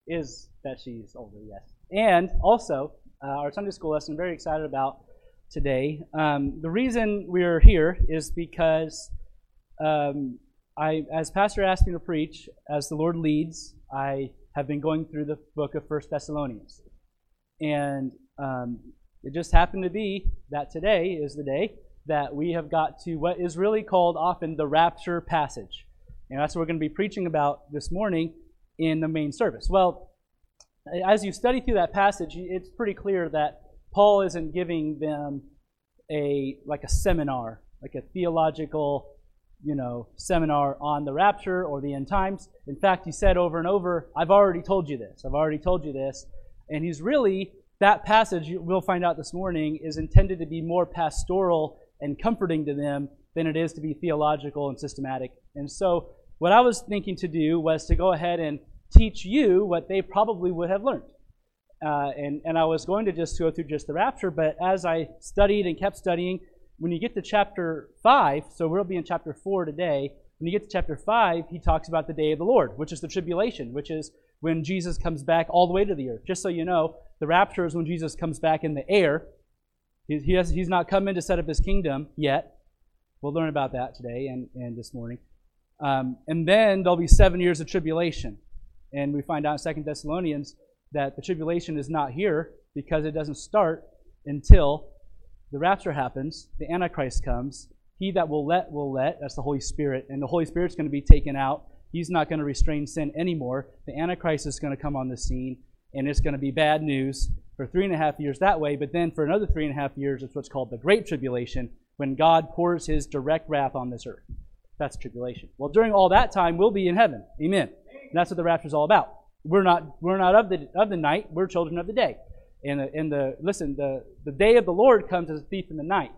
is that she's older, yes. And also, our Sunday school lesson I'm very excited about today. The reason we're here is because as Pastor asked me to preach, as the Lord leads, I have been going through the book of 1 Thessalonians. And it just happened to be that today is the day that we have got to what is really called often the rapture passage. And that's what we're going to be preaching about this morning in the main service. Well, as you study through that passage, it's pretty clear that Paul isn't giving them a seminar, like a theological, seminar on the rapture or the end times. In fact, he said over and over, I've already told you this. I've already told you this. And he's really, that passage, we'll find out this morning, is intended to be more pastoral and comforting to them than it is to be theological and systematic. And so what I was thinking to do was to go ahead and teach you what they probably would have learned. And I was going to just go through just the rapture, but as I studied and kept studying, when you get to chapter 5, so we'll be in chapter 4 today, when you get to chapter 5, he talks about the day of the Lord, which is the tribulation, which is when Jesus comes back all the way to the earth. Just so you know, the rapture is when Jesus comes back in the air. He's not come in to set up his kingdom yet. We'll learn about that today and this morning. And then there'll be 7 years of tribulation. And we find out in 2 Thessalonians that the tribulation is not here because it doesn't start until the rapture happens, the Antichrist comes. He that will let, that's the Holy Spirit. And the Holy Spirit's going to be taken out. He's not going to restrain sin anymore. The Antichrist is going to come on the scene, and it's going to be bad news for 3.5 years that way. But then for another 3.5 years, it's what's called the Great Tribulation, when God pours his direct wrath on this earth. That's tribulation. Well, during all that time, we'll be in heaven. Amen. And that's what the rapture is all about. We're not of the night. We're children of the day. And the day of the Lord comes as a thief in the night.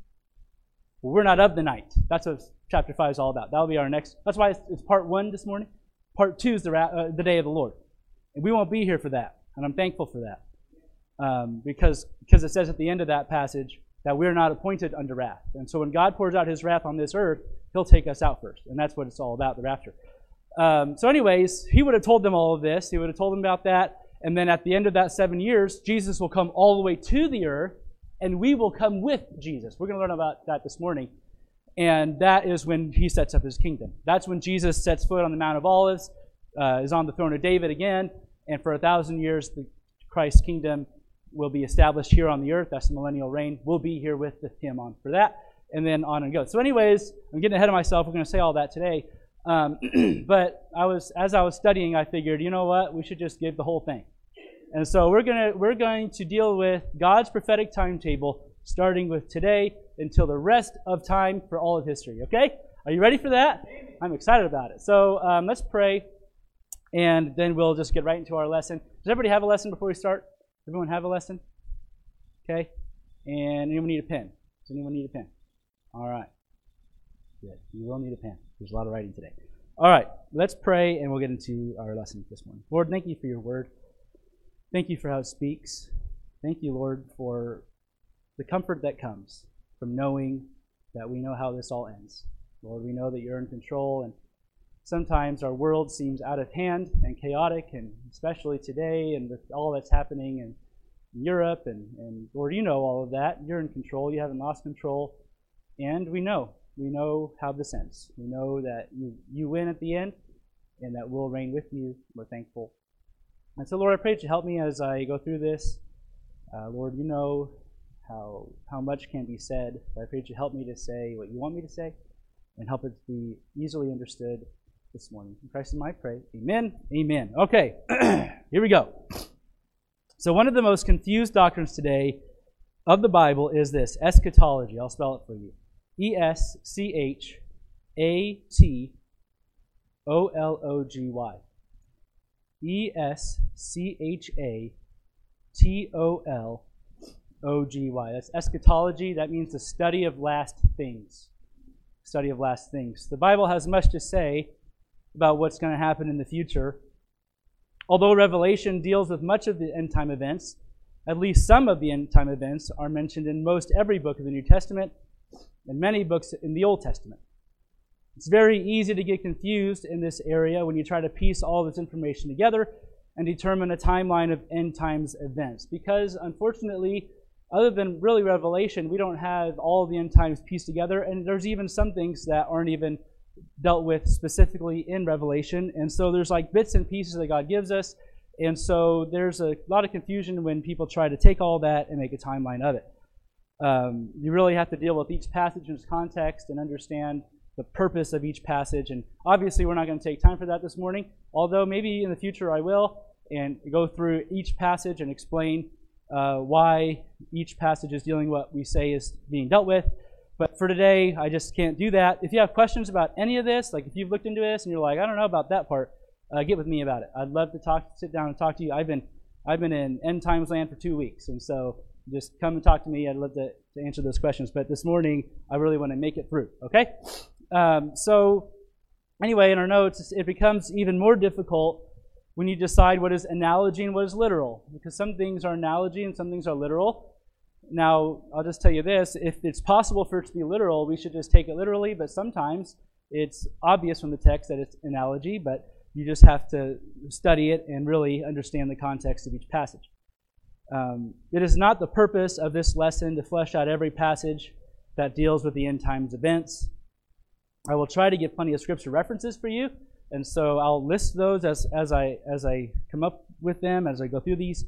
Well, we're not of the night. That's what chapter 5 is all about. That'll be our next. That's why it's part 1 this morning. Part 2 is the day of the Lord, and we won't be here for that. And I'm thankful for that, because it says at the end of that passage that we're not appointed unto wrath. And so when God pours out his wrath on this earth, he'll take us out first, and that's what it's all about, the rapture. So anyways, he would have told them all of this. He would have told them about that. And then at the end of that 7 years, Jesus will come all the way to the earth, and we will come with Jesus. We're going to learn about that this morning. And that is when he sets up his kingdom. That's when Jesus sets foot on the Mount of Olives, is on the throne of David again, and for 1,000 years, the Christ's kingdom will be established here on the earth. That's the millennial reign. We'll be here with him on for that, and then on and go. So anyways, I'm getting ahead of myself. We're going to say all that today. But as I was studying, I figured, you know what? We should just give the whole thing. And so we're going to deal with God's prophetic timetable, starting with today until the rest of time for all of history. Okay? Are you ready for that? I'm excited about it. So let's pray, and then we'll just get right into our lesson. Does everybody have a lesson before we start? Everyone have a lesson? Okay. And anyone need a pen? Does anyone need a pen? All right. Good. You will need a pen. There's a lot of writing today. All right. Let's pray, and we'll get into our lesson this morning. Lord, thank you for your word. Thank you for how it speaks. Thank you, Lord, for the comfort that comes from knowing that we know how this all ends. Lord, we know that you're in control, and sometimes our world seems out of hand and chaotic, and especially today and with all that's happening in Europe, and Lord, you know all of that. You're in control. You haven't lost control, and we know how this ends. We know that you win at the end, and that we'll reign with you. We're thankful. And so, Lord, I pray that you help me as I go through this. Lord, you know how much can be said. I pray that you help me to say what you want me to say, and help it be easily understood this morning. In Christ's name I pray. Amen. Amen. Okay, here we go. So one of the most confused doctrines today of the Bible is this, eschatology. I'll spell it for you. E-S-C-H-A-T-O-L-O-G-Y. E-S-C-H-A-T-O-L-O-G-Y. That's eschatology. That means the study of last things. Study of last things. The Bible has much to say about what's going to happen in the future. Although Revelation deals with much of the end-time events, at least some of the end-time events are mentioned in most every book of the New Testament and many books in the Old Testament. It's very easy to get confused in this area when you try to piece all this information together, and determine a timeline of end times events. Because unfortunately, other than really Revelation, we don't have all the end times pieced together, and there's even some things that aren't even dealt with specifically in Revelation. And so there's like bits and pieces that God gives us, and so there's a lot of confusion when people try to take all that and make a timeline of it. You really have to deal with each passage in its context and understand the purpose of each passage. And obviously we're not going to take time for that this morning, although maybe in the future I will, and go through each passage and explain why each passage is dealing with what we say is being dealt with. But for today, I just can't do that. If you have questions about any of this, like if you've looked into this and you're like, I don't know about that part, get with me about it. I'd love to sit down and talk to you. I've been in end times land for 2 weeks, and so just come and talk to me. I'd love to answer those questions. But this morning, I really want to make it through, okay? So anyway, in our notes, it becomes even more difficult when you decide what is analogy and what is literal, because some things are analogy and some things are literal. Now, I'll just tell you this. If it's possible for it to be literal, we should just take it literally, but sometimes it's obvious from the text that it's analogy, but you just have to study it and really understand the context of each passage. It is not the purpose of this lesson to flesh out every passage that deals with the end times events. I will try to get plenty of scripture references for you, and so I'll list those as I come up with them, as I go through these,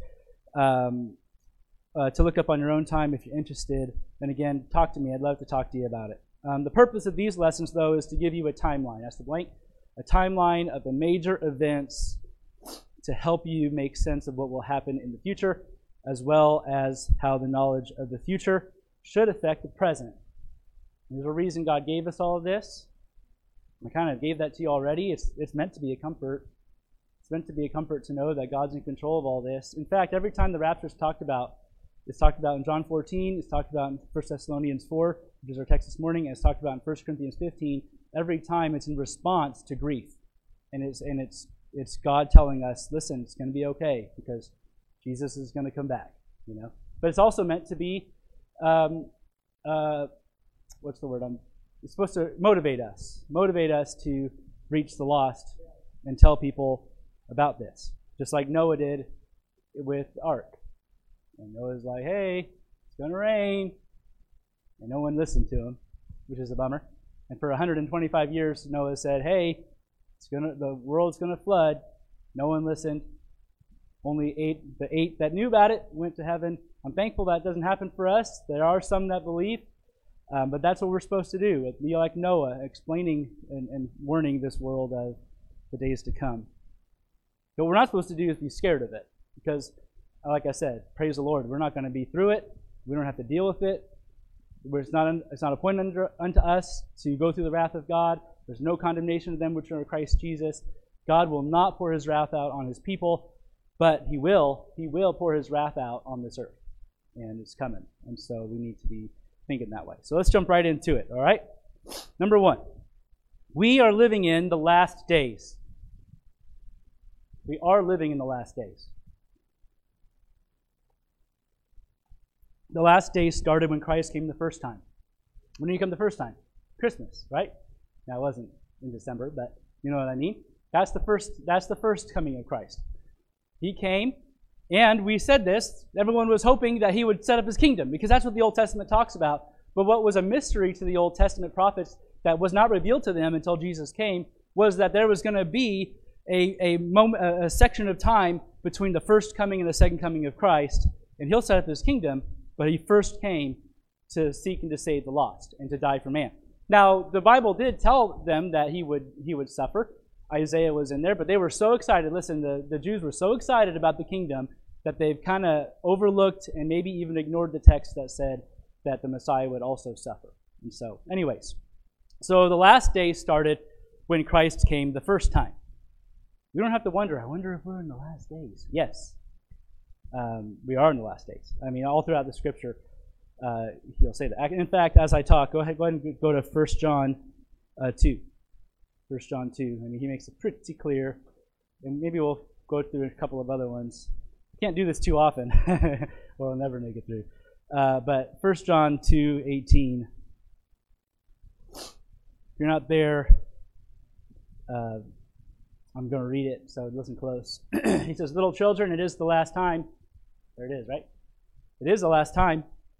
to look up on your own time if you're interested. And again, talk to me. I'd love to talk to you about it. The purpose of these lessons, though, is to give you a timeline. That's the blank. A timeline of the major events to help you make sense of what will happen in the future, as well as how the knowledge of the future should affect the present. There's a reason God gave us all of this. I kind of gave that to you already. It's meant to be a comfort. It's meant to be a comfort to know that God's in control of all this. In fact, every time the rapture is talked about, it's talked about in John 14, it's talked about in 1 Thessalonians 4, which is our text this morning, and it's talked about in 1 Corinthians 15. Every time it's in response to grief. And it's God telling us, listen, it's going to be okay because Jesus is going to come back, you know. But it's also meant to be, what's the word? It's supposed to motivate us to reach the lost and tell people about this, just like Noah did with the ark. And Noah's like, hey, it's going to rain. And no one listened to him, which is a bummer. And for 125 years, Noah said, hey, the world's going to flood. No one listened. Only the eight that knew about it went to heaven. I'm thankful that doesn't happen for us. There are some that believe, but that's what we're supposed to do. Be like Noah, explaining and warning this world of the days to come. What we're not supposed to do is be scared of it, because, like I said, praise the Lord, we're not going to be through it. We don't have to deal with it. It's not appointed unto us to go through the wrath of God. There's no condemnation of them which are in Christ Jesus. God will not pour his wrath out on his people, but he will pour his wrath out on this earth. And it's coming. And so we need to be thinking that way. So let's jump right into it, all right? Number one, we are living in the last days. We are living in the last days. The last days started when Christ came the first time. When did he come the first time? Christmas, right? Now, it wasn't in December, but you know what I mean? That's the first coming of Christ. He came, and we said this, everyone was hoping that he would set up his kingdom, because that's what the Old Testament talks about. But what was a mystery to the Old Testament prophets that was not revealed to them until Jesus came was that there was going to be a section of time between the first coming and the second coming of Christ, and he'll set up his kingdom, but he first came to seek and to save the lost and to die for man. Now, the Bible did tell them that he would suffer. Isaiah was in there, but they were so excited. Listen, the Jews were so excited about the kingdom that they've kind of overlooked and maybe even ignored the text that said that the Messiah would also suffer. And so, anyways, so the last day started when Christ came the first time. We don't have to wonder, I wonder if we're in the last days. Yes, we are in the last days. I mean, all throughout the Scripture, he'll say that. In fact, as I talk, go ahead and go to 1 John 2. 1 John 2. I mean, he makes it pretty clear. And maybe we'll go through a couple of other ones. Can't do this too often, or I'll never make it through. But 1 John 2:18. If you're not there, I'm going to read it, so listen close. He says, little children, it is the last time. There it is, right? It is the last time.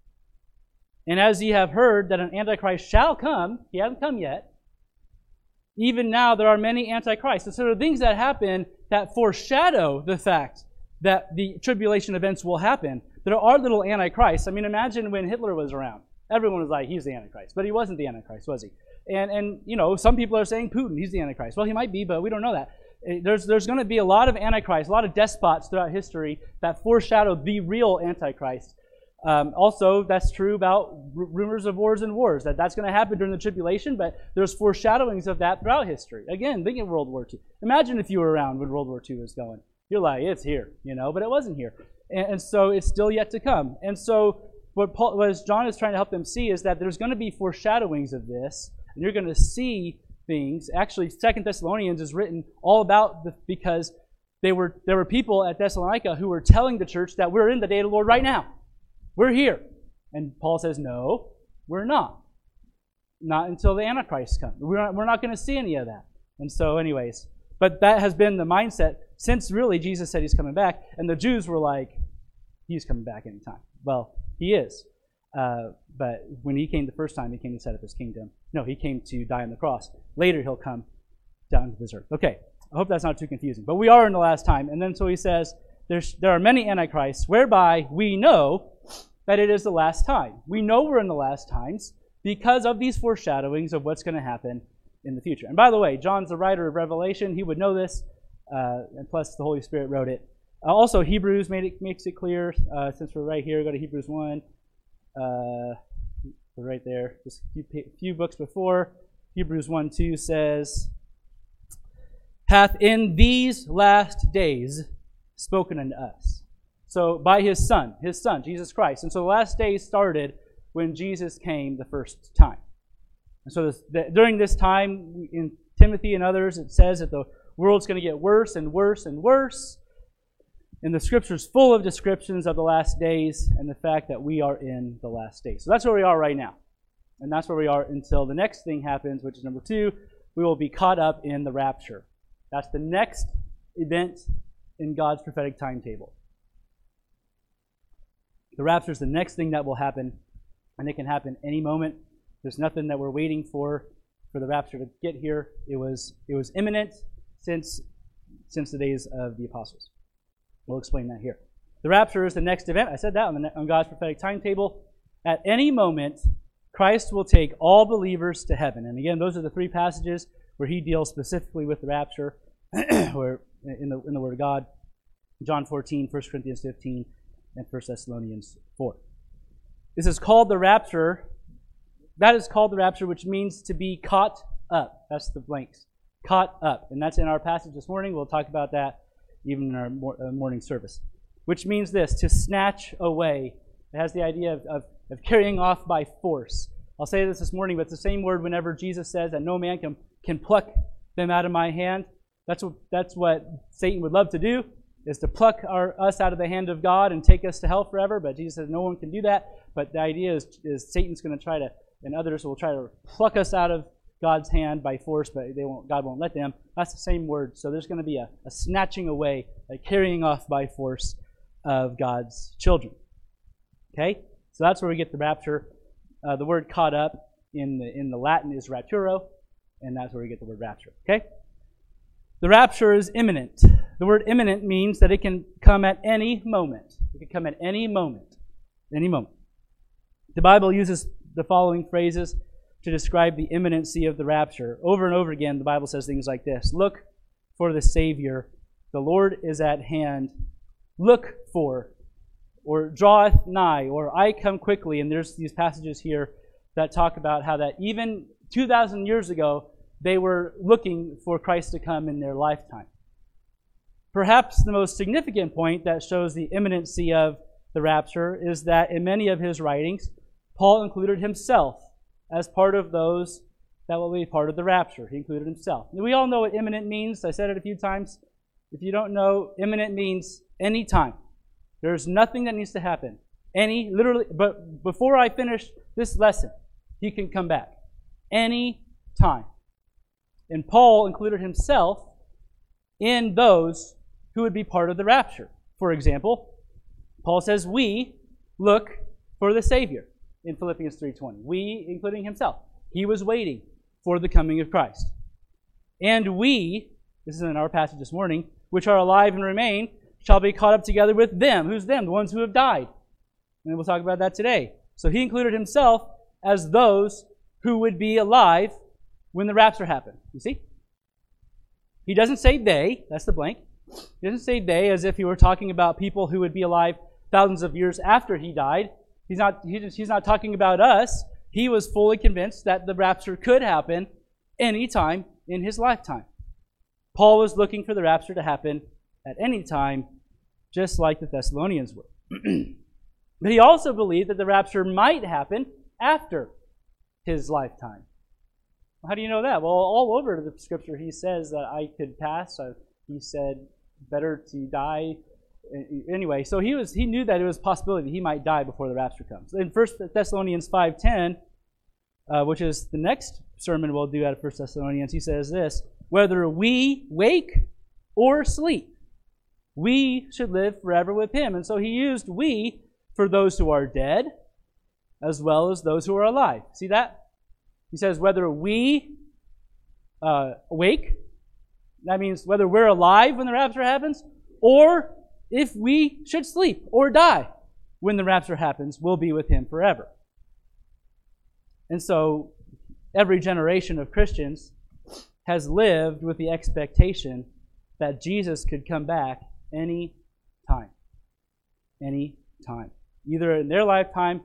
And as ye have heard that an Antichrist shall come, he hasn't come yet, even now there are many Antichrists. And so there are things that happen that foreshadow the fact that the tribulation events will happen. There are little Antichrists. I mean, imagine when Hitler was around. Everyone was like, he's the Antichrist. But he wasn't the Antichrist, was he? And you know, some people are saying Putin, he's the Antichrist. Well, he might be, but we don't know that. There's going to be a lot of Antichrists, a lot of despots throughout history that foreshadow the real Antichrist. Also, that's true about rumors of wars and wars, that's going to happen during the tribulation, but there's foreshadowings of that throughout history. Again, think of World War II. Imagine if you were around when World War II was going. You're like, it's here, you know, but it wasn't here. And so it's still yet to come. And so what John is trying to help them see is that there's going to be foreshadowings of this, and you're going to see things. Actually, 2 Thessalonians is written all about because there were people at Thessalonica who were telling the church that we're in the day of the Lord right now. We're here. And Paul says, no, we're not. Not until the Antichrist comes. We're not going to see any of that. And so anyways, but that has been the mindset since really Jesus said he's coming back. And the Jews were like, he's coming back anytime. Well, he is. But when he came the first time, he came to set up his kingdom. No, he came to die on the cross. Later, he'll come down to this earth. Okay, I hope that's not too confusing. But we are in the last time. And then so he says, there are many Antichrists, whereby we know that it is the last time. We know we're in the last times because of these foreshadowings of what's going to happen in the future. And by the way, John's the writer of Revelation. He would know this, and plus the Holy Spirit wrote it. Also, Hebrews makes it clear. Since we're right here, go to Hebrews 1. We're right there. Just a few books before. Hebrews 1:2 says, hath in these last days spoken unto us. So by his Son, Jesus Christ. And so the last days started when Jesus came the first time. And so during this time, in Timothy and others, it says that the world's going to get worse and worse and worse. And the Scripture's full of descriptions of the last days and the fact that we are in the last days. So that's where we are right now. And that's where we are until the next thing happens, which is number 2, we will be caught up in the rapture. That's the next event in God's prophetic timetable. The rapture is the next thing that will happen, and it can happen any moment. There's nothing that we're waiting for the rapture to get here. It was imminent since the days of the apostles. We'll explain that here. The rapture is the next event. I said that on God's prophetic timetable. At any moment, Christ will take all believers to heaven. And again, those are the 3 passages where he deals specifically with the rapture, or in the Word of God. John 14, 1 Corinthians 15, and 1 Thessalonians 4. This is called the rapture. That is called the rapture, which means to be caught up. That's the blanks. Caught up. And that's in our passage this morning. We'll talk about that even in our morning service. Which means this, to snatch away. It has the idea of carrying off by force. I'll say this morning, but it's the same word whenever Jesus says that no man can pluck them out of my hand. That's what Satan would love to do, is to pluck us out of the hand of God and take us to hell forever. But Jesus says no one can do that. But the idea is Satan's going to try to, and others will try to pluck us out of God's hand by force, but God won't let them. That's the same word. So there's going to be a snatching away, a carrying off by force of God's children. Okay? So that's where we get the rapture. The word caught up in the Latin is rapturo, and that's where we get the word rapture. Okay? The rapture is imminent. The word imminent means that it can come at any moment. It can come at any moment. Any moment. The Bible uses the following phrases to describe the imminency of the rapture. Over and over again, the Bible says things like this. Look for the Savior. The Lord is at hand. Look for, or draweth nigh, or I come quickly. And there's these passages here that talk about how that even 2,000 years ago, they were looking for Christ to come in their lifetime. Perhaps the most significant point that shows the imminency of the rapture is that in many of his writings, Paul included himself as part of those that will be part of the rapture. He included himself. We all know what imminent means. I said it a few times. If you don't know, imminent means any time. There's nothing that needs to happen. Literally, but before I finish this lesson, he can come back. Any time. And Paul included himself in those who would be part of the rapture. For example, Paul says we look for the Savior in Philippians 3:20. We, including himself. He was waiting for the coming of Christ. And we, this is in our passage this morning, which are alive and remain, shall be caught up together with them. Who's them? The ones who have died. And we'll talk about that today. So he included himself as those who would be alive when the rapture happened. You see? He doesn't say they, that's the blank. He doesn't say they as if he were talking about people who would be alive thousands of years after he died. He's not talking about us. He was fully convinced that the rapture could happen any time in his lifetime. Paul was looking for the rapture to happen at any time, just like the Thessalonians were. But he also believed that the rapture might happen after his lifetime. How do you know that? Well, all over the scripture he says that I could pass. He said, better to die. Anyway, so he knew that it was a possibility he might die before the rapture comes. In 1 Thessalonians 5:10, which is the next sermon we'll do out of 1 Thessalonians, he says this, whether we wake or sleep, we should live forever with him. And so he used we for those who are dead as well as those who are alive. See that? He says whether we wake, that means whether we're alive when the rapture happens, or if we should sleep or die when the rapture happens, we'll be with him forever. And so every generation of Christians has lived with the expectation that Jesus could come back any time. Any time. Either in their lifetime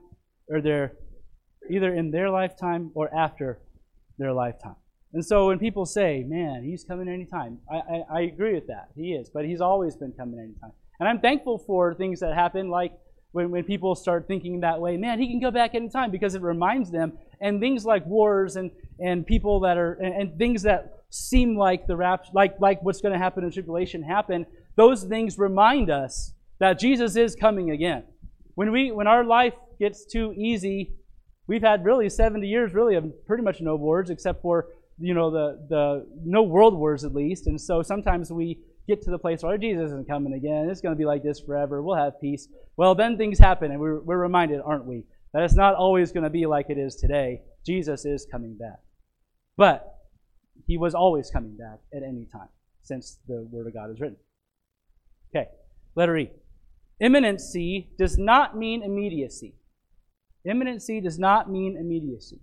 or after their lifetime. And so when people say, man, he's coming anytime, I agree with that. He is. But he's always been coming anytime. And I'm thankful for things that happen, like when people start thinking that way, man, he can go back anytime, because it reminds them. And things like wars and people that are, and things that seem like the rapture, like what's going to happen in tribulation happen, those things remind us that Jesus is coming again. When our life gets too easy, we've had really 70 years really of pretty much no wars, except for the no world wars at least. And so sometimes we get to the place where Jesus isn't coming again. It's going to be like this forever. We'll have peace. Well, then things happen, and we're reminded, aren't we, that it's not always going to be like it is today. Jesus is coming back. But he was always coming back at any time since the Word of God is written. Okay, letter E. Imminency does not mean immediacy. Imminency does not mean immediacy.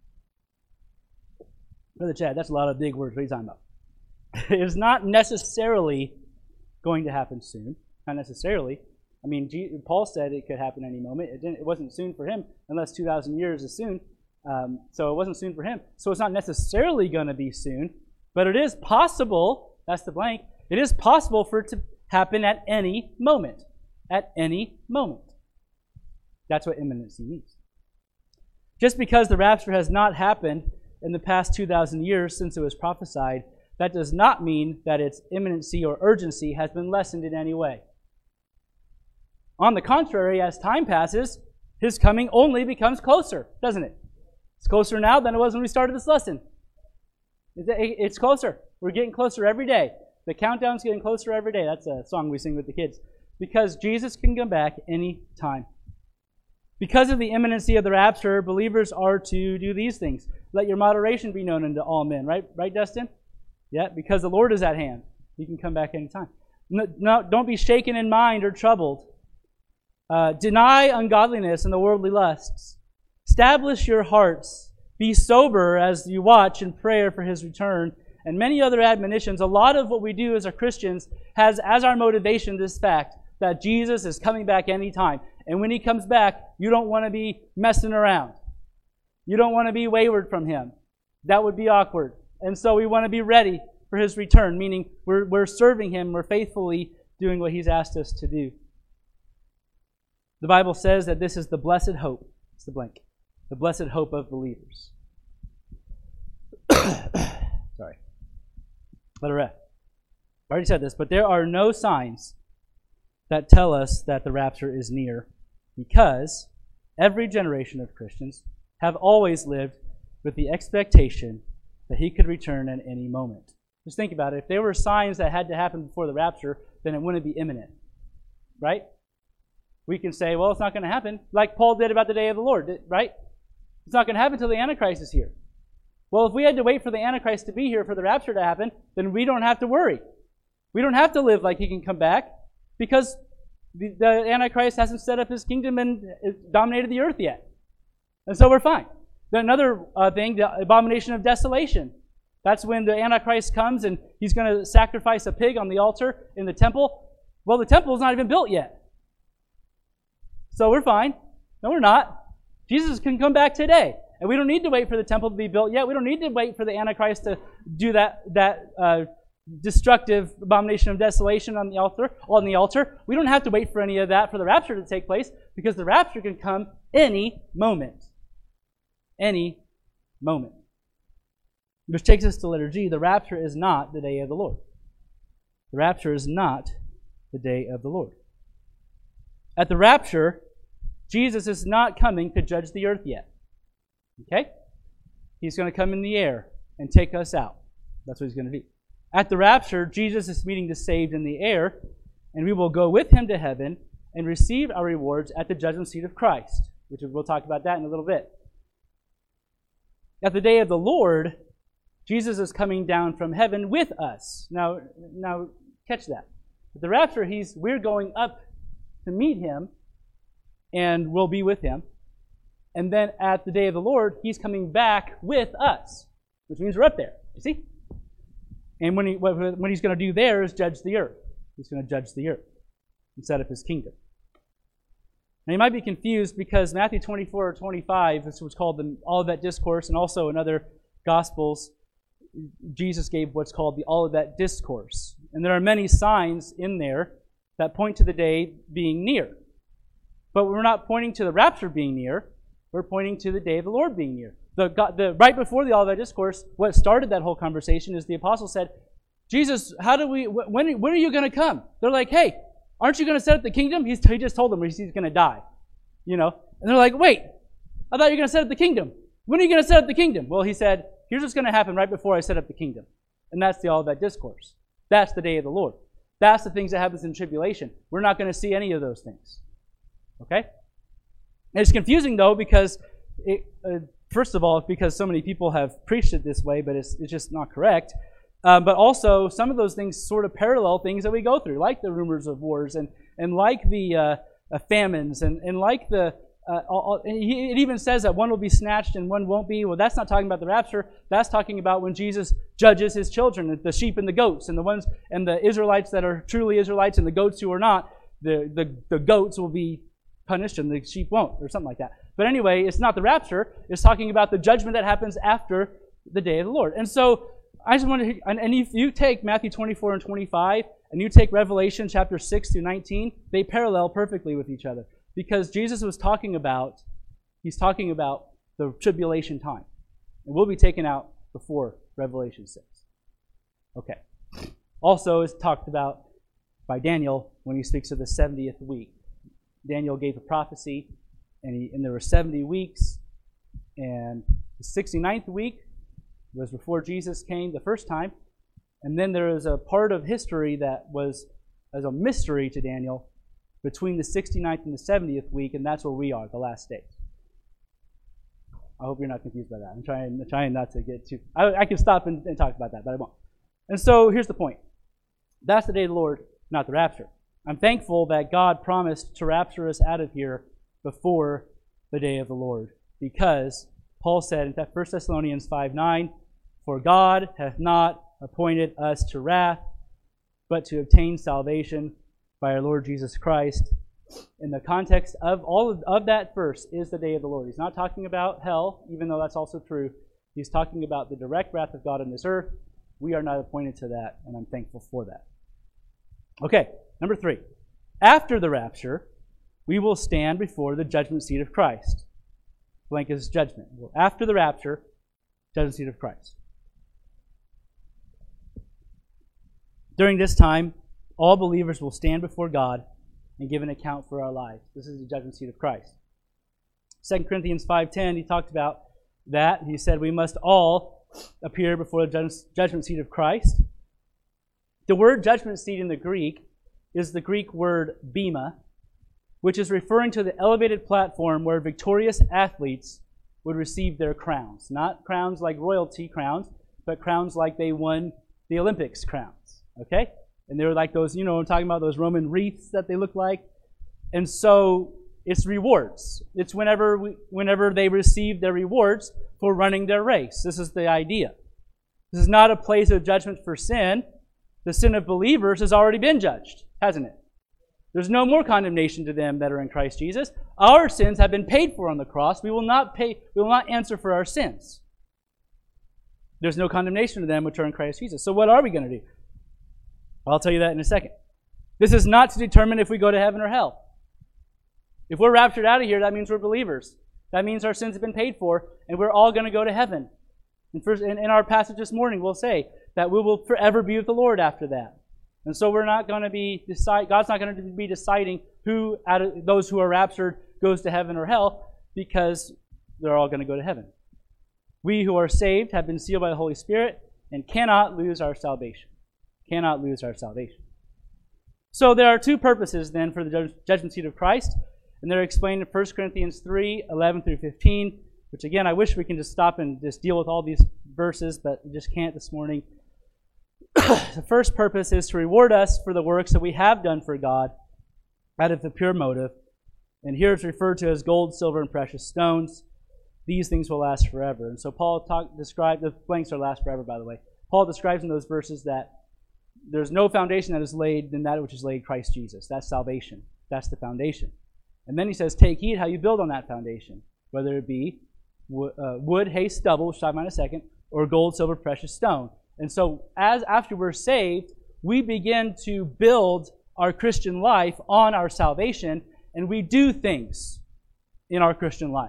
Brother Chad, that's a lot of big words. What are you talking about? It is not necessarily going to happen soon. Not necessarily. I mean, Paul said it could happen any moment. It wasn't soon for him, unless 2,000 years is soon. So it wasn't soon for him. So it's not necessarily going to be soon, but it is possible, that's the blank, it is possible for it to happen at any moment. At any moment. That's what imminency means. Just because the rapture has not happened in the past 2,000 years since it was prophesied, that does not mean that its imminency or urgency has been lessened in any way. On the contrary, as time passes, his coming only becomes closer, doesn't it? It's closer now than it was when we started this lesson. It's closer. We're getting closer every day. The countdown's getting closer every day. That's a song we sing with the kids. Because Jesus can come back any time. Because of the imminency of the rapture, believers are to do these things. Let your moderation be known unto all men. Right, Dustin? Yeah, because the Lord is at hand. He can come back any time. No, don't be shaken in mind or troubled. Deny ungodliness and the worldly lusts. Establish your hearts. Be sober as you watch in prayer for his return. And many other admonitions. A lot of what we do as Christians has as our motivation this fact that Jesus is coming back anytime. And when he comes back, you don't want to be messing around. You don't want to be wayward from him. That would be awkward. And so we want to be ready for his return, meaning we're serving him, we're faithfully doing what he's asked us to do. The Bible says that this is the blessed hope. It's the blank. The blessed hope of believers. Sorry. Letter F. I already said this, but there are no signs that tell us that the rapture is near, because every generation of Christians have always lived with the expectation that he could return at any moment. Just think about it. If there were signs that had to happen before the rapture, then it wouldn't be imminent. Right? We can say, well, it's not going to happen, like Paul did about the day of the Lord, right? It's not going to happen until the Antichrist is here. Well, if we had to wait for the Antichrist to be here for the rapture to happen, then we don't have to worry. We don't have to live like he can come back because the Antichrist hasn't set up his kingdom and dominated the earth yet. And so we're fine. Then another thing, the abomination of desolation. That's when the Antichrist comes and he's going to sacrifice a pig on the altar in the temple. Well, the temple is not even built yet. So we're fine. No, we're not. Jesus can come back today. And we don't need to wait for the temple to be built yet. We don't need to wait for the Antichrist to do that destructive abomination of desolation on the altar. We don't have to wait for any of that for the rapture to take place because the rapture can come any moment. Any moment. Which takes us to letter G. The rapture is not the day of the Lord. The rapture is not the day of the Lord. At the rapture, Jesus is not coming to judge the earth yet. Okay? He's going to come in the air and take us out. That's what he's going to do. At the rapture, Jesus is meeting the saved in the air, and we will go with him to heaven and receive our rewards at the judgment seat of Christ, which we'll talk about that in a little bit. At the day of the Lord, Jesus is coming down from heaven with us. Now catch that. At the rapture, we're going up to meet him, and we'll be with him. And then at the day of the Lord, he's coming back with us, which means we're up there. You see? And what he's going to do there is judge the earth. He's going to judge the earth and set up his kingdom. Now you might be confused because Matthew 24 or 25, this was called the Olivet Discourse, and also in other Gospels, Jesus gave what's called the Olivet Discourse. And there are many signs in there that point to the day being near. But we're not pointing to the rapture being near. We're pointing to the day of the Lord being near. Right before the Olivet Discourse, what started that whole conversation is the apostle said, Jesus, when are you going to come? They're like, hey, aren't you going to set up the kingdom? He just told them he's going to die. And they're like, wait, I thought you were going to set up the kingdom. When are you going to set up the kingdom? Well, he said, here's what's going to happen right before I set up the kingdom. And that's the Olivet Discourse. That's the day of the Lord. That's the things that happens in tribulation. We're not going to see any of those things. Okay? And it's confusing, though, because, first of all, because so many people have preached it this way, but it's just not correct. But also, some of those things sort of parallel things that we go through, like the rumors of wars and like the famines and like the... it even says that one will be snatched and one won't be. Well, that's not talking about the rapture. That's talking about when Jesus judges his children, the sheep and the goats, and the Israelites that are truly Israelites and the goats who are not. The goats will be punished and the sheep won't, or something like that. But anyway, it's not the rapture. It's talking about the judgment that happens after the day of the Lord. And so I just want to, and if you take Matthew 24 and 25, and you take Revelation chapter 6 through 19, they parallel perfectly with each other. Because Jesus was talking about the tribulation time. And we'll be taken out before Revelation 6. Okay. Also, it's talked about by Daniel when he speaks of the 70th week. Daniel gave a prophecy, and there were 70 weeks, and the 69th week was before Jesus came the first time, and then there is a part of history that was as a mystery to Daniel between the 69th and the 70th week, and that's where we are, the last days. I hope you're not confused by that. I'm trying not to get too... I can stop and talk about that, but I won't. And so here's the point. That's the day of the Lord, not the rapture. I'm thankful that God promised to rapture us out of here before the day of the Lord, because Paul said in 1 Thessalonians 5:9, "For God hath not appointed us to wrath, but to obtain salvation by our Lord Jesus Christ." In the context of all of that verse is the day of the Lord. He's not talking about hell, even though that's also true. He's talking about the direct wrath of God on this earth. We are not appointed to that, and I'm thankful for that. Okay, number 3. After the rapture, we will stand before the judgment seat of Christ. Blank is judgment. After the rapture, judgment seat of Christ. During this time, all believers will stand before God and give an account for our lives. This is the judgment seat of Christ. 2 Corinthians 5:10, he talked about that. He said we must all appear before the judgment seat of Christ. The word judgment seat in the Greek is the Greek word bema, which is referring to the elevated platform where victorious athletes would receive their crowns. Not crowns like royalty crowns, but crowns like they won the Olympics crowns. Okay? And they were like those, I'm talking about those Roman wreaths that they look like. And so it's rewards. It's whenever they receive their rewards for running their race. This is the idea. This is not a place of judgment for sin. The sin of believers has already been judged, hasn't it? There's no more condemnation to them that are in Christ Jesus. Our sins have been paid for on the cross. We will not answer for our sins. There's no condemnation to them which are in Christ Jesus. So what are we going to do? I'll tell you that in a second. This is not to determine if we go to heaven or hell. If we're raptured out of here, that means we're believers. That means our sins have been paid for, and we're all going to go to heaven. In our passage this morning, we'll say that we will forever be with the Lord after that. And so we're not going to be God's not going to be deciding who out of those who are raptured goes to heaven or hell, because they're all going to go to heaven. We who are saved have been sealed by the Holy Spirit and cannot lose our salvation. Cannot lose our salvation. So there are two purposes then for the judgment seat of Christ, and they're explained in 1 Corinthians 3, 11 through 15, which again, I wish we can just stop and just deal with all these verses, but we just can't this morning. The first purpose is to reward us for the works that we have done for God out of the pure motive. And here it's referred to as gold, silver, and precious stones. These things will last forever. And so Paul described, the blanks are last forever, by the way. Paul describes in those verses that there's no foundation that is laid than that which is laid Christ Jesus. That's salvation. That's the foundation. And then he says, take heed how you build on that foundation, whether it be wood, hay, stubble, which I'll talk about in a second, or gold, silver, precious stone. And so after we're saved, we begin to build our Christian life on our salvation, and we do things in our Christian life.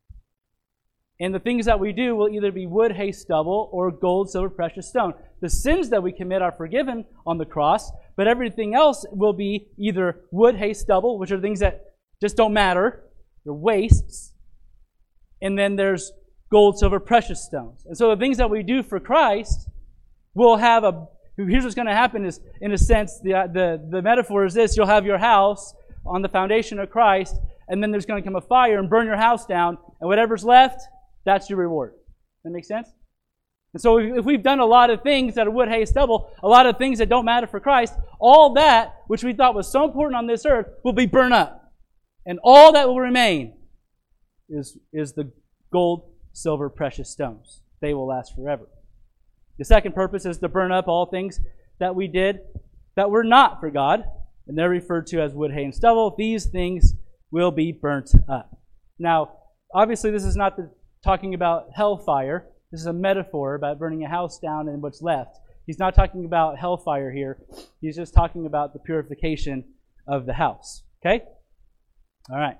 And the things that we do will either be wood, hay, stubble, or gold, silver, precious stone. The sins that we commit are forgiven on the cross, but everything else will be either wood, hay, stubble, which are things that just don't matter. They're wastes. And then there's gold, silver, precious stones. And so the things that we do for Christ will have here's what's going to happen is, in a sense, the metaphor is this: you'll have your house on the foundation of Christ, and then there's going to come a fire and burn your house down, and whatever's left, that's your reward. That make sense? And so if we've done a lot of things that are wood, hay, stubble, a lot of things that don't matter for Christ, all that which we thought was so important on this earth will be burned up. And all that will remain is the gold, silver, precious stones. They will last forever. The second purpose is to burn up all things that we did that were not for God, and they're referred to as wood, hay, and stubble. These things will be burnt up. Now, obviously, this is not talking about hellfire. This is a metaphor about burning a house down and what's left. He's not talking about hellfire here. He's just talking about the purification of the house. Okay? All right.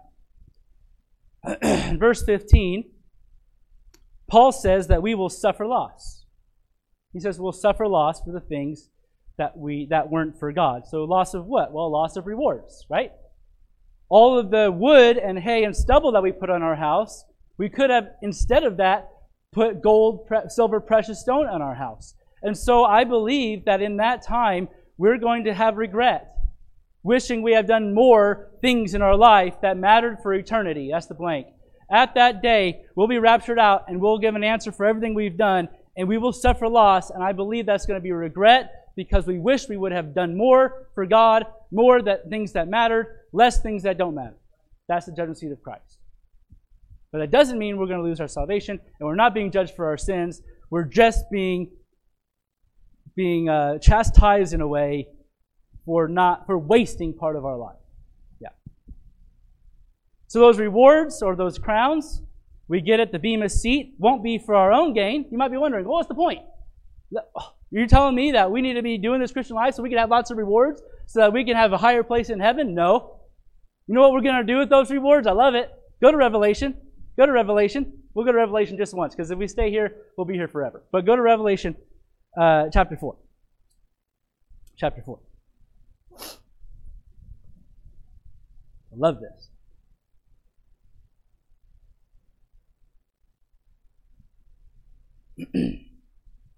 In verse 15, Paul says that we will suffer loss. He says we'll suffer loss for the things that weren't for God. So loss of what? Well, loss of rewards, right? All of the wood and hay and stubble that we put on our house, we could have, instead of that, put gold, silver, precious stone on our house. And so I believe that in that time, we're going to have regret, wishing we have done more things in our life that mattered for eternity. That's the blank. At that day, we'll be raptured out, and we'll give an answer for everything we've done, and we will suffer loss, and I believe that's going to be regret because we wish we would have done more for God, more things that mattered, less things that don't matter. That's the judgment seat of Christ. But that doesn't mean we're going to lose our salvation, and we're not being judged for our sins. We're just being chastised in a way for wasting part of our life. Yeah. So those rewards or those crowns we get at the Bema seat won't be for our own gain. You might be wondering, well, what's the point? You're telling me that we need to be doing this Christian life so we can have lots of rewards so that we can have a higher place in heaven? No. You know what we're going to do with those rewards? I love it. Go to Revelation. Go to Revelation. We'll go to Revelation just once, because if we stay here, we'll be here forever. But go to Revelation chapter 4. Chapter 4. I love this.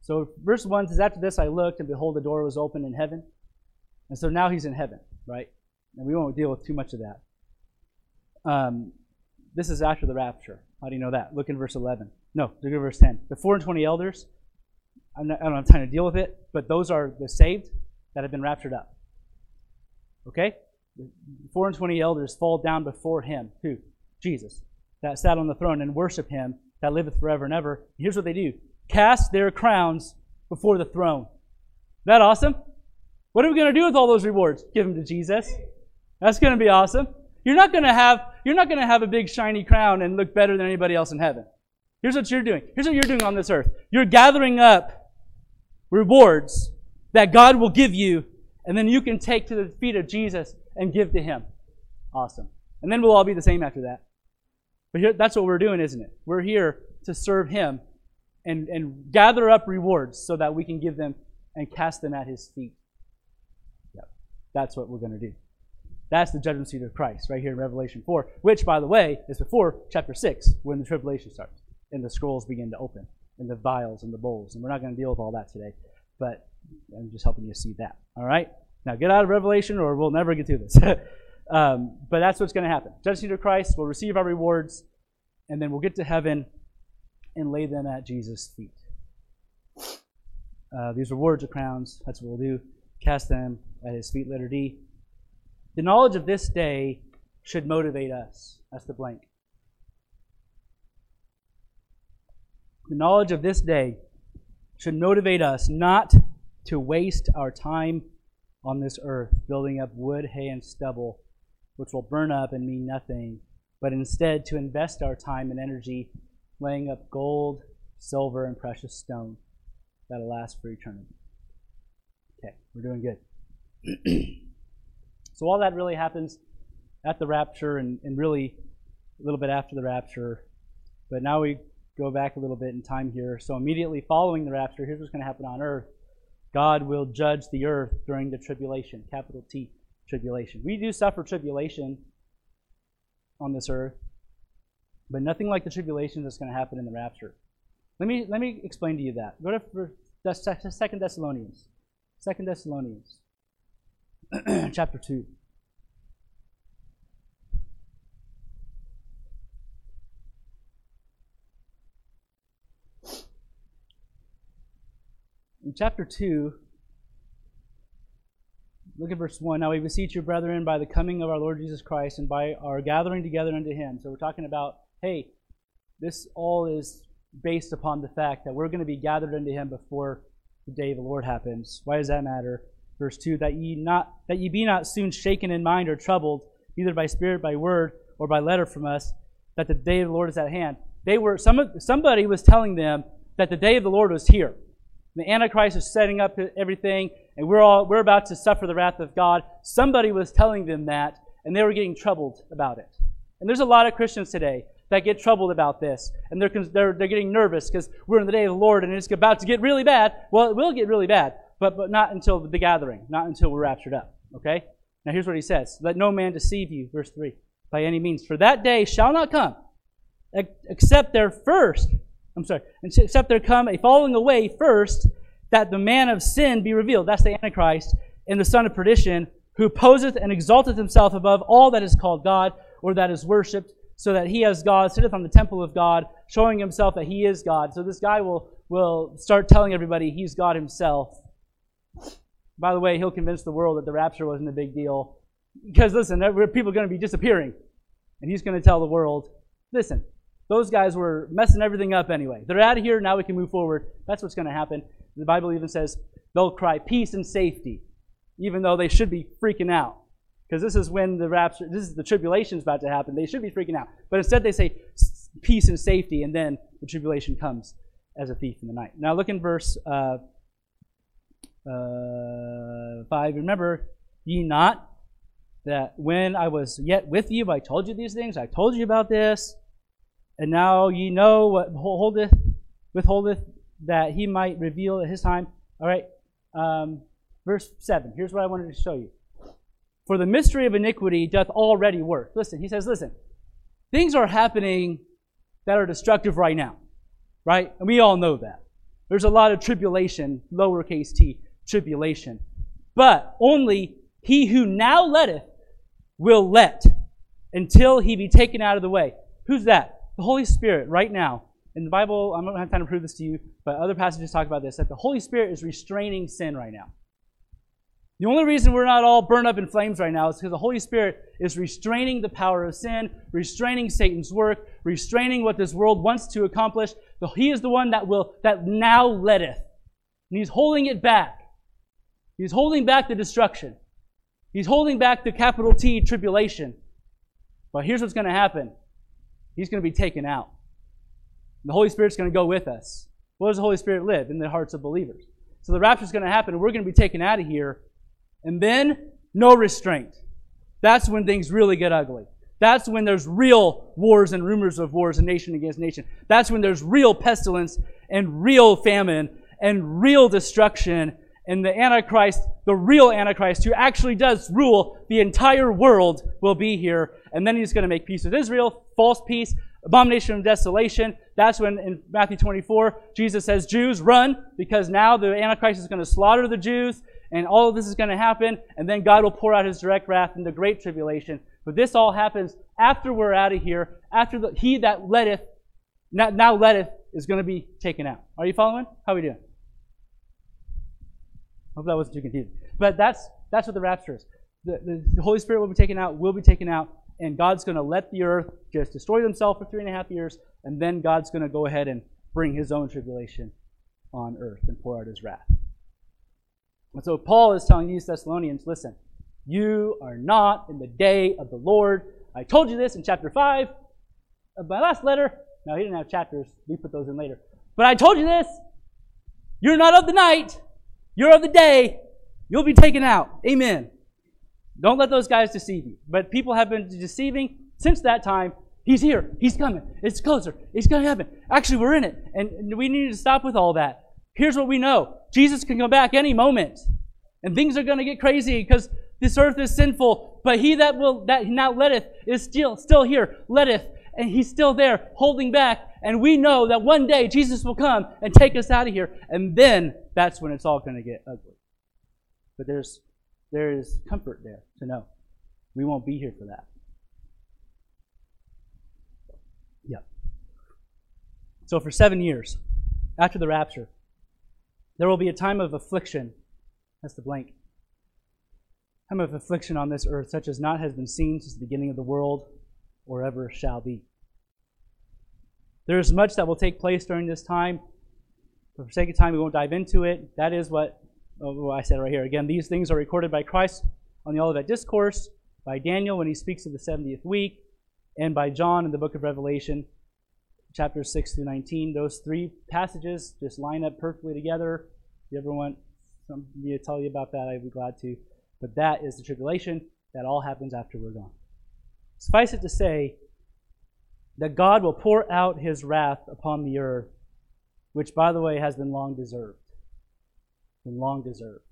So verse 1 says, after this I looked, and behold, the door was open in heaven. And so now he's in heaven, right? And we won't deal with too much of that. This is after the rapture. How do you know that? Look in verse 11. No, look at verse 10. The 24 elders, I don't have time to deal with it, but those are the saved that have been raptured up. Okay? The 24 elders fall down before him. Who? Jesus. That sat on the throne and worship him that liveth forever and ever. Here's what they do. Cast their crowns before the throne. Isn't that awesome? What are we going to do with all those rewards? Give them to Jesus. That's going to be awesome. You're not going to have a big shiny crown and look better than anybody else in heaven. Here's what you're doing. Here's what you're doing on this earth. You're gathering up rewards that God will give you, and then you can take to the feet of Jesus and give to him. Awesome. And then we'll all be the same after that. But here, that's what we're doing, isn't it? We're here to serve him and gather up rewards so that we can give them and cast them at his feet. Yep. That's what we're going to do. That's the judgment seat of Christ right here in Revelation 4, which, by the way, is before chapter 6, when the tribulation starts and the scrolls begin to open and the vials and the bowls. And we're not going to deal with all that today, but I'm just helping you see that. All right? Now get out of Revelation or we'll never get through this. But that's what's going to happen. Judgment seat of Christ, we'll receive our rewards, and then we'll get to heaven and lay them at Jesus' feet. These rewards are crowns. That's what we'll do. Cast them at his feet, letter D. The knowledge of this day should motivate us. That's the blank. The knowledge of this day should motivate us not to waste our time on this earth, building up wood, hay, and stubble, which will burn up and mean nothing, but instead to invest our time and energy laying up gold, silver, and precious stone that'll last for eternity. Okay, we're doing good. So all that really happens at the rapture and really a little bit after the rapture. But now we go back a little bit in time here. So immediately following the rapture, here's what's going to happen on earth. God will judge the earth during the tribulation, capital T, tribulation. We do suffer tribulation on this earth, but nothing like the tribulation that's going to happen in the rapture. Let me explain to you that. Go to 2 Thessalonians. 2 Thessalonians. Chapter 2. In chapter 2, look at verse 1. Now we beseech you, brethren, by the coming of our Lord Jesus Christ and by our gathering together unto him. So we're talking about, hey, this all is based upon the fact that we're going to be gathered unto him before the day of the Lord happens. Why does that matter? Verse 2, that ye be not soon shaken in mind or troubled, either by spirit, by word, or by letter from us, that the day of the Lord is at hand. Somebody was telling them that the day of the Lord was here. The Antichrist is setting up everything, and we're about to suffer the wrath of God. Somebody was telling them that, and they were getting troubled about it. And there's a lot of Christians today that get troubled about this, and they're getting nervous because we're in the day of the Lord, and it's about to get really bad. Well, it will get really bad. But not until the gathering, not until we're raptured up. Okay? Now here's what he says. Let no man deceive you, verse 3, by any means. For that day shall not come, except there come a falling away first, that the man of sin be revealed. That's the Antichrist, and the son of perdition, who poseth and exalteth himself above all that is called God, or that is worshipped, so that he as God sitteth on the temple of God, showing himself that he is God. So this guy will start telling everybody he's God himself. By the way, he'll convince the world that the rapture wasn't a big deal. Because listen, people are going to be disappearing. And he's going to tell the world, listen, those guys were messing everything up anyway. They're out of here, now we can move forward. That's what's going to happen. The Bible even says they'll cry peace and safety, even though they should be freaking out. Because this is when the tribulation is about to happen. They should be freaking out. But instead they say peace and safety, and then the tribulation comes as a thief in the night. Now look in verse 5, remember ye not that when I was yet with you, I told you these things, I told you about this, and now ye know what withholdeth that he might reveal at his time. All right, verse 7, here's what I wanted to show you. For the mystery of iniquity doth already work. Listen, he says, listen, things are happening that are destructive right now, right? And we all know that. There's a lot of tribulation, lowercase t, tribulation. But only he who now letteth will let until he be taken out of the way. Who's that? The Holy Spirit right now. In the Bible, I'm not going to have time to prove this to you, but other passages talk about this, that the Holy Spirit is restraining sin right now. The only reason we're not all burned up in flames right now is because the Holy Spirit is restraining the power of sin, restraining Satan's work, restraining what this world wants to accomplish. He is the one that now letteth. And he's holding it back. He's holding back the destruction. He's holding back the capital T tribulation. But here's what's going to happen. He's going to be taken out. The Holy Spirit's going to go with us. Where does the Holy Spirit live? In the hearts of believers. So the rapture's going to happen, and we're going to be taken out of here. And then, no restraint. That's when things really get ugly. That's when there's real wars and rumors of wars and nation against nation. That's when there's real pestilence and real famine and real destruction. And the Antichrist, the real Antichrist, who actually does rule the entire world, will be here. And then he's going to make peace with Israel, false peace, abomination of desolation. That's when in Matthew 24, Jesus says, Jews, run, because now the Antichrist is going to slaughter the Jews. And all of this is going to happen, and then God will pour out his direct wrath in the great tribulation. But this all happens after we're out of here, after he that letteth, now letteth, is going to be taken out. Are you following? How are we doing? Hope that wasn't too confusing. But that's what the rapture is. The Holy Spirit will be taken out, and God's going to let the earth just destroy themselves for 3.5 years, and then God's going to go ahead and bring his own tribulation on earth and pour out his wrath. And so Paul is telling these Thessalonians, listen, you are not in the day of the Lord. I told you this in chapter 5 of my last letter. No, he didn't have chapters. We put those in later. But I told you this. You're not of the night. You're of the day. You'll be taken out. Amen. Don't let those guys deceive you. But people have been deceiving since that time. He's here. He's coming. It's closer. It's going to happen. Actually, we're in it. And we need to stop with all that. Here's what we know. Jesus can come back any moment. And things are going to get crazy because this earth is sinful. But he that now letteth is still here. Letteth. And he's still there holding back. And we know that one day Jesus will come and take us out of here. And then that's when it's all going to get ugly. But there is comfort there to know. We won't be here for that. Yep. So for 7 years after the rapture, there will be a time of affliction. That's the blank. Time of affliction on this earth, such as not has been seen since the beginning of the world, or ever shall be. There is much that will take place during this time. But for sake of time, we won't dive into it. That is what I said right here. Again, these things are recorded by Christ on the Olivet Discourse, by Daniel when he speaks of the 70th week, and by John in the book of Revelation, chapters 6 through 19. Those three passages just line up perfectly together. If you ever want me to tell you about that, I'd be glad to. But that is the tribulation. That all happens after we're gone. Suffice it to say that God will pour out his wrath upon the earth, which, by the way, has been long deserved. Been long deserved.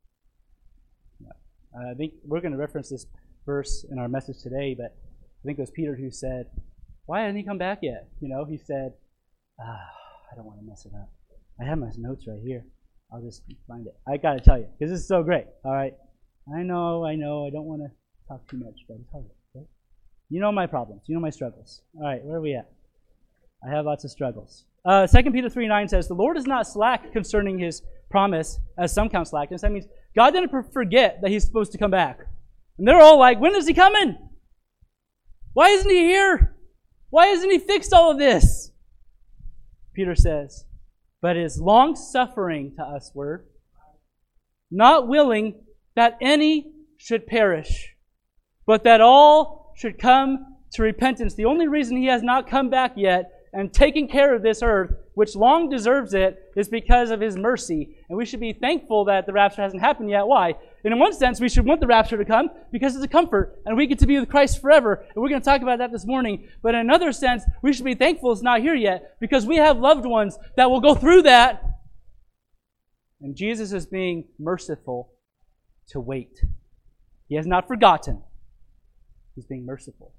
Yeah. I think we're going to reference this verse in our message today, but I think it was Peter who said, why hasn't he come back yet? He said, I don't want to mess it up. I have my notes right here. I'll just find it. I got to tell you, because this is so great. All right. I know. I don't want to talk too much, but it's hard. Okay? You know my problems. You know my struggles. All right, where are we at? I have lots of struggles. 2 Peter 3:9 says, the Lord is not slack concerning his promise, as some count slackness. That means God didn't forget that he's supposed to come back. And they're all like, when is he coming? Why isn't he here? Why hasn't he fixed all of this? Peter says, but is long-suffering to usward, not willing that any should perish, but that all should come to repentance. The only reason he has not come back yet and taken care of this earth, which long deserves it, is because of his mercy. And we should be thankful that the rapture hasn't happened yet. Why? And in one sense, we should want the rapture to come because it's a comfort, and we get to be with Christ forever. And we're going to talk about that this morning. But in another sense, we should be thankful it's not here yet because we have loved ones that will go through that. And Jesus is being merciful to wait. He has not forgotten. He's being merciful.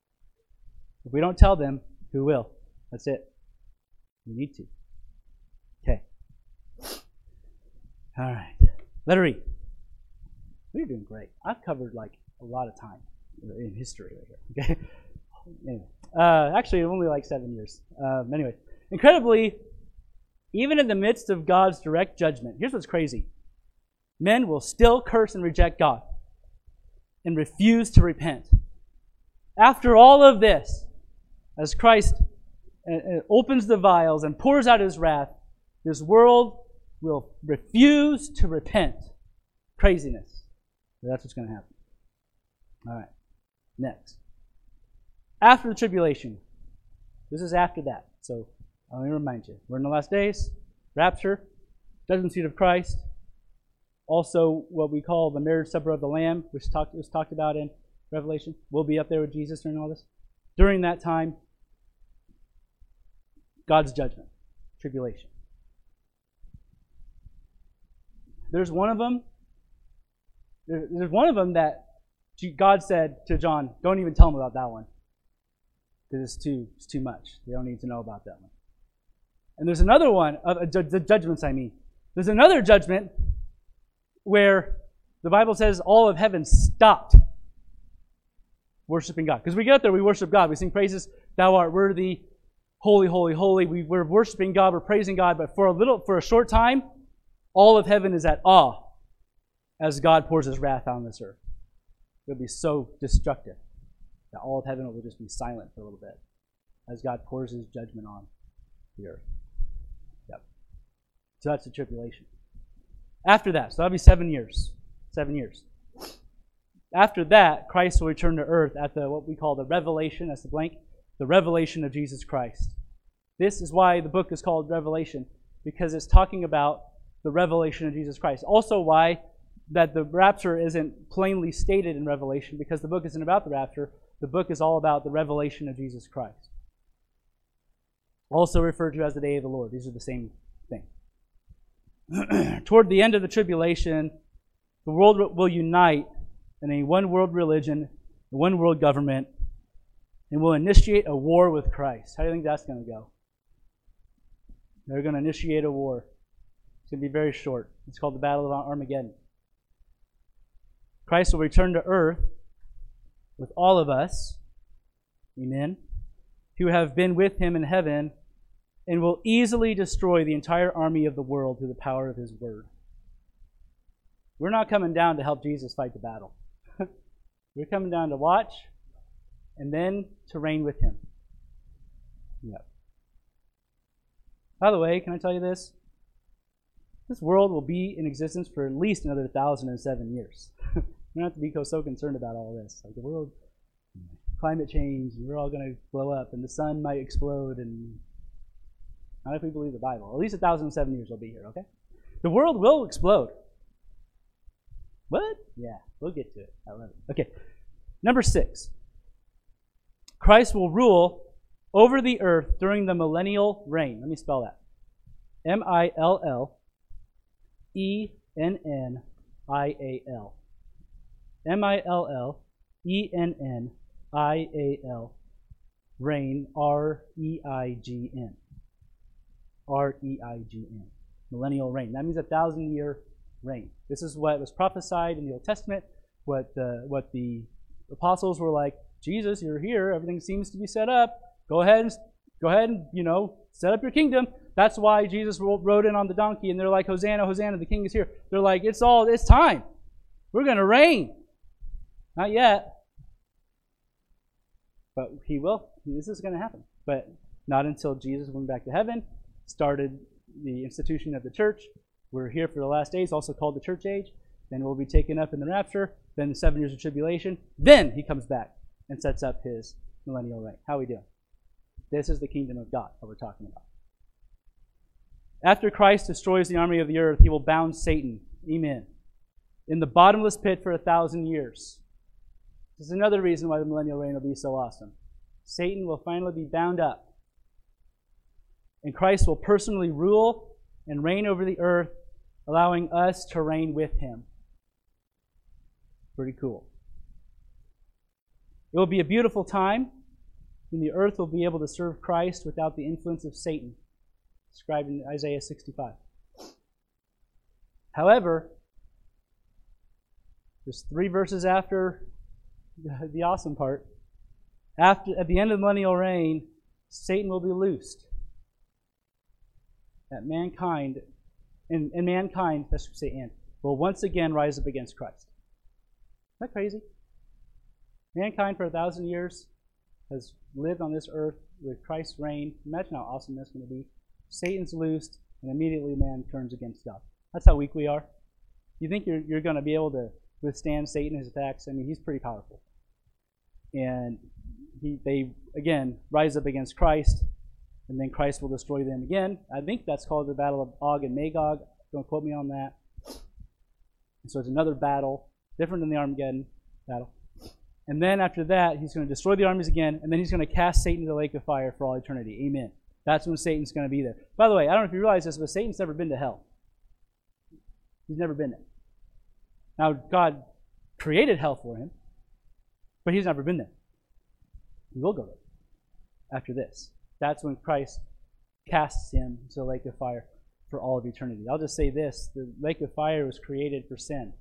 If we don't tell them, who will? That's it. We need to. All right. Letter E. We're doing great. I've covered like a lot of time in history right here. Okay. Anyway, actually, only like 7 years. Anyway, incredibly, even in the midst of God's direct judgment, here's what's crazy: men will still curse and reject God and refuse to repent. After all of this, as Christ opens the vials and pours out his wrath, this world will refuse to repent. Craziness. That's what's going to happen. All right. Next. After the tribulation. This is after that. So let me remind you. We're in the last days. Rapture. Judgment seat of Christ. Also what we call the marriage supper of the Lamb, which was talked about in Revelation. We'll be up there with Jesus during all this. During that time, God's judgment. Tribulation. There's one of them. There's one of them that God said to John, don't even tell him about that one. Because it's too much. They don't need to know about that one. And there's another one, the judgments I mean. There's another judgment where the Bible says all of heaven stopped worshiping God. Because we get up there, we worship God. We sing praises, thou art worthy, holy, holy, holy. We're worshiping God, we're praising God. But for a short time, all of heaven is at awe as God pours his wrath on this earth. It'll be so destructive that all of heaven will just be silent for a little bit as God pours his judgment on the earth. Yep. So that's the tribulation. After that, so that'll be 7 years. 7 years. After that, Christ will return to earth at what we call the revelation, that's the blank, the revelation of Jesus Christ. This is why the book is called Revelation, because it's talking about the revelation of Jesus Christ. Also why that the rapture isn't plainly stated in Revelation, because the book isn't about the rapture. The book is all about the revelation of Jesus Christ. Also referred to as the day of the Lord. These are the same thing. Toward the end of the tribulation, the world will unite in a one world religion, a one world government, and will initiate a war with Christ. How do you think that's going to go? They're going to initiate a war. It's going to be very short. It's called the Battle of Armageddon. Christ will return to earth with all of us, amen, who have been with him in heaven, and will easily destroy the entire army of the world through the power of his word. We're not coming down to help Jesus fight the battle. We're coming down to watch and then to reign with him. Yep. By the way, can I tell you this? This world will be in existence for at least another 1,007 years. We don't have to be so concerned about all this. Like the world, climate change, we're all going to blow up, and the sun might explode, and not if we believe the Bible. At least 1,007 years will be here, okay? The world will explode. What? Yeah, we'll get to it. I love it. Okay, number 6. Christ will rule over the earth during the millennial reign. Let me spell that. Millenial. Millenial. Reign. Reign. Reign. Millennial reign. That means 1,000-year reign. This is what was prophesied in the Old Testament, what the apostles were like, Jesus, you're here, everything seems to be set up. Go ahead and set up your kingdom. That's why Jesus rode in on the donkey, and they're like, Hosanna, Hosanna, the king is here. They're like, it's time. We're going to reign. Not yet. But he will. This is going to happen. But not until Jesus went back to heaven, started the institution of the church. We're here for the last days, also called the church age. Then we'll be taken up in the rapture. Then the 7 years of tribulation. Then he comes back and sets up his millennial reign. How are we doing? This is the kingdom of God that we're talking about. After Christ destroys the army of the earth, he will bound Satan. Amen. In the bottomless pit for 1,000 years. This is another reason why the millennial reign will be so awesome. Satan will finally be bound up. And Christ will personally rule and reign over the earth, allowing us to reign with him. Pretty cool. It will be a beautiful time when the earth will be able to serve Christ without the influence of Satan, described in Isaiah 65. However, just 3 verses after the awesome part, at the end of the millennial reign, Satan will be loosed. That mankind, and mankind, let's say will once again rise up against Christ. Isn't that crazy? Mankind for 1,000 years has lived on this earth with Christ's reign. Imagine how awesome that's going to be. Satan's loosed, and immediately man turns against God. That's how weak we are. You think you're going to be able to withstand Satan and his attacks? I mean, he's pretty powerful. And they, again, rise up against Christ, and then Christ will destroy them again. I think that's called the Battle of Og and Magog. Don't quote me on that. And so it's another battle, different than the Armageddon battle. And then after that, he's going to destroy the armies again, and then he's going to cast Satan into the lake of fire for all eternity. Amen. That's when Satan's going to be there. By the way, I don't know if you realize this, but Satan's never been to hell. He's never been there. Now, God created hell for him, but he's never been there. He will go there after this. That's when Christ casts him into the lake of fire for all of eternity. I'll just say this. The lake of fire was created for sin.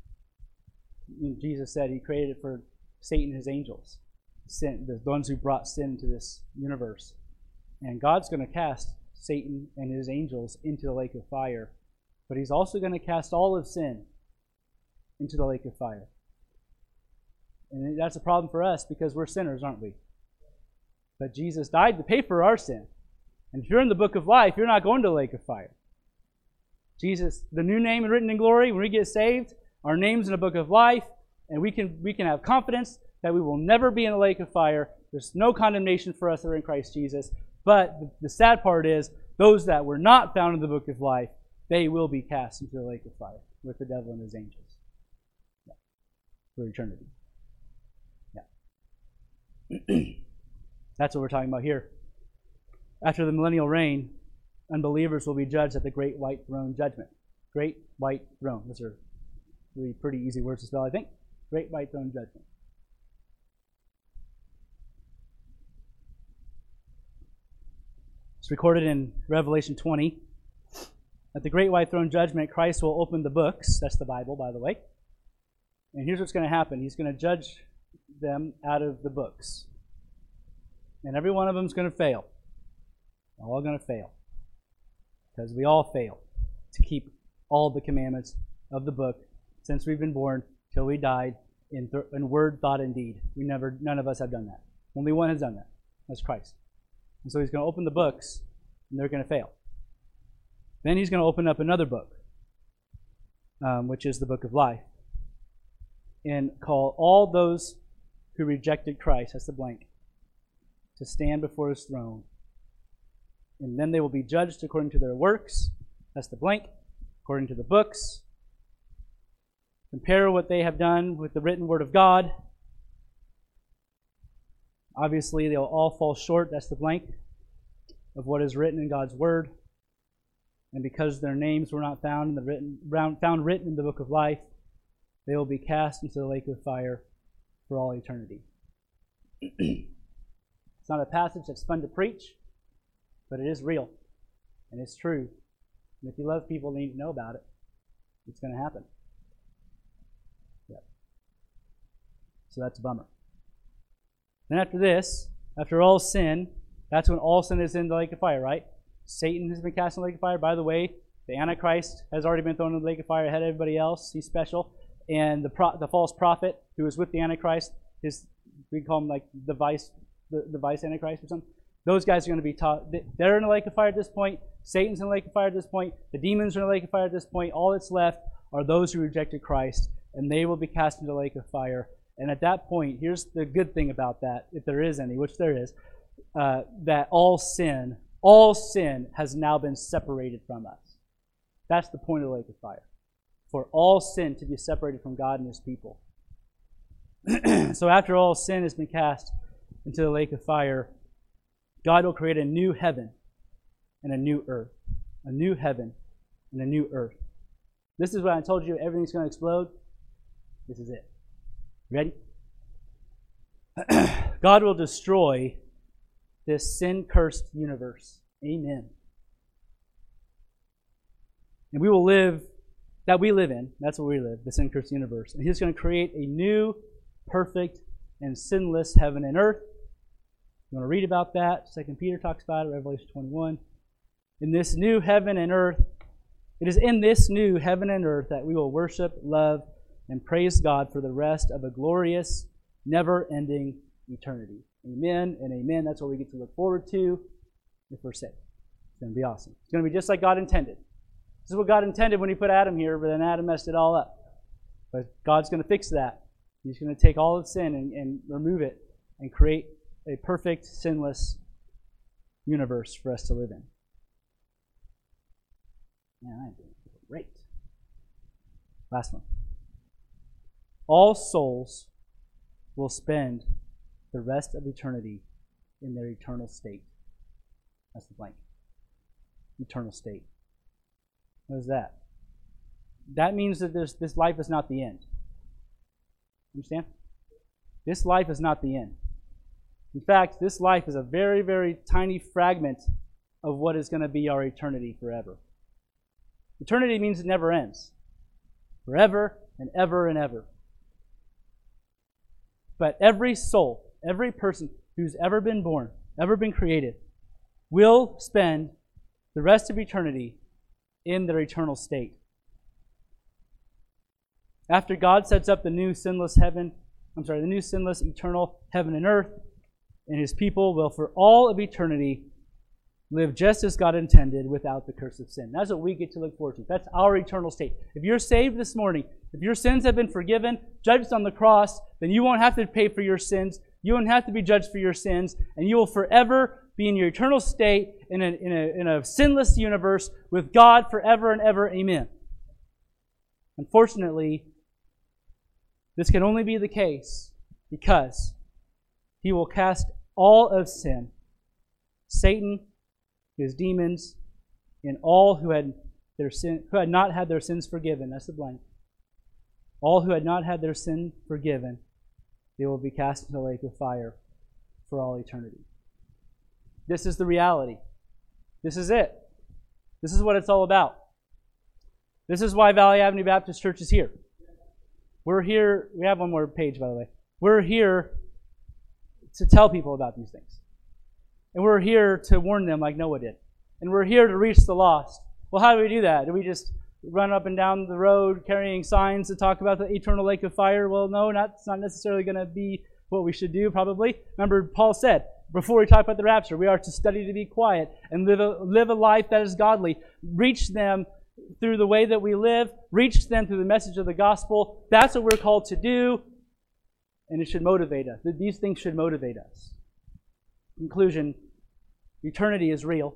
Jesus said he created it for Satan and his angels, sin, the ones who brought sin to this universe. And God's going to cast Satan and his angels into the lake of fire. But he's also going to cast all of sin into the lake of fire. And that's a problem for us because we're sinners, aren't we? But Jesus died to pay for our sin. And if you're in the book of life, you're not going to the lake of fire. Jesus, the new name written in glory, when we get saved, our name's in the book of life, and we can have confidence that we will never be in the lake of fire. There's no condemnation for us that are in Christ Jesus. But the sad part is, those that were not found in the book of life, they will be cast into the lake of fire with the devil and his angels. Yeah. For eternity. Yeah. That's what we're talking about here. After the millennial reign, unbelievers will be judged at the great white throne judgment. Great white throne. Those are really pretty easy words to spell, I think. Great white throne judgment. It's recorded in Revelation 20. At the great white throne judgment, Christ will open the books. That's the Bible, by the way. And here's what's going to happen. He's going to judge them out of the books. And every one of them is going to fail. They're all going to fail. Because we all fail to keep all the commandments of the book since we've been born till we died in word, thought, and deed. None of us have done that. Only one has done that. That's Christ. And so he's going to open the books, and they're going to fail. Then he's going to open up another book, which is the book of life, and call all those who rejected Christ, that's the blank, to stand before his throne. And then they will be judged according to their works, that's the blank, according to the books. Compare what they have done with the written word of God. Obviously, they'll all fall short, that's the blank, of what is written in God's word. And because their names were not found written in the book of life, they will be cast into the lake of fire for all eternity. It's not a passage that's fun to preach, but it is real, and it's true. And if you love people, they need to know about it. It's going to happen. Yeah. So that's a bummer. Then after this, after all sin, that's when all sin is in the lake of fire, right? Satan has been cast in the lake of fire. By the way, the Antichrist has already been thrown in the lake of fire ahead of everybody else. He's special. And the false prophet who is with the Antichrist, we call him like the vice Antichrist or something. Those guys are going to be taught. They're in the lake of fire at this point. Satan's in the lake of fire at this point. The demons are in the lake of fire at this point. All that's left are those who rejected Christ, and they will be cast into the lake of fire. And at that point, here's the good thing about that, if there is any, which there is, that all sin has now been separated from us. That's the point of the lake of fire. For all sin to be separated from God and his people. So after all sin has been cast into the lake of fire, God will create a new heaven and a new earth. A new heaven and a new earth. This is what I told you, everything's going to explode. This is it. Ready? God will destroy this sin-cursed universe. Amen. And we will live that we live in. That's where we live, the sin-cursed universe. And he's going to create a new, perfect, and sinless heaven and earth. You want to read about that? 2 Peter talks about it, Revelation 21. In this new heaven and earth, it is in this new heaven and earth that we will worship, love, and praise God for the rest of a glorious, never-ending eternity. Amen and amen. That's what we get to look forward to if we're saved. It's going to be awesome. It's going to be just like God intended. This is what God intended when He put Adam here, but then Adam messed it all up. But God's going to fix that. He's going to take all of sin and remove it and create a perfect, sinless universe for us to live in. Man, I'm doing great. Last one. All souls will spend the rest of eternity in their eternal state. That's the blank. Eternal state. What is that? That means that this life is not the end. Understand? This life is not the end. In fact, this life is a very, very tiny fragment of what is going to be our eternity forever. Eternity means it never ends. Forever and ever and ever. But every soul, every person who's ever been born, ever been created, will spend the rest of eternity in their eternal state. After God sets up the new sinless eternal heaven and earth, and His people will for all of eternity live just as God intended without the curse of sin. That's what we get to look forward to. That's our eternal state. If you're saved this morning, if your sins have been forgiven, judged on the cross, then you won't have to pay for your sins. You won't have to be judged for your sins, and you will forever be in your eternal state in a sinless universe with God forever and ever. Amen. Unfortunately, this can only be the case because He will cast all of sin, Satan, his demons, and all who had not had their sins forgiven. That's the blank. All who had not had their sin forgiven, they will be cast into the lake of fire for all eternity. This is the reality. This is it. This is what it's all about. This is why Valley Avenue Baptist Church is here. We're here. We have one more page, by the way. We're here to tell people about these things. And we're here to warn them like Noah did. And we're here to reach the lost. Well, how do we do that? Do we just run up and down the road carrying signs to talk about the eternal lake of fire? Well, no, it's not necessarily going to be what we should do, probably. Remember, Paul said, before we talk about the rapture, we are to study to be quiet and live a life that is godly. Reach them through the way that we live. Reach them through the message of the gospel. That's what we're called to do. And it should motivate us. These things should motivate us. Conclusion, eternity is real.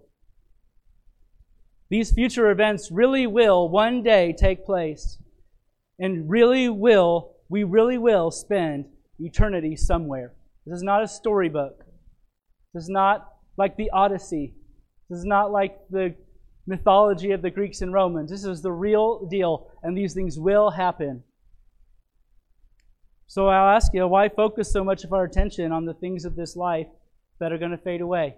These future events really will one day take place. And we really will spend eternity somewhere. This is not a storybook. This is not like the Odyssey. This is not like the mythology of the Greeks and Romans. This is the real deal, and these things will happen. So I'll ask you, why focus so much of our attention on the things of this life that are going to fade away?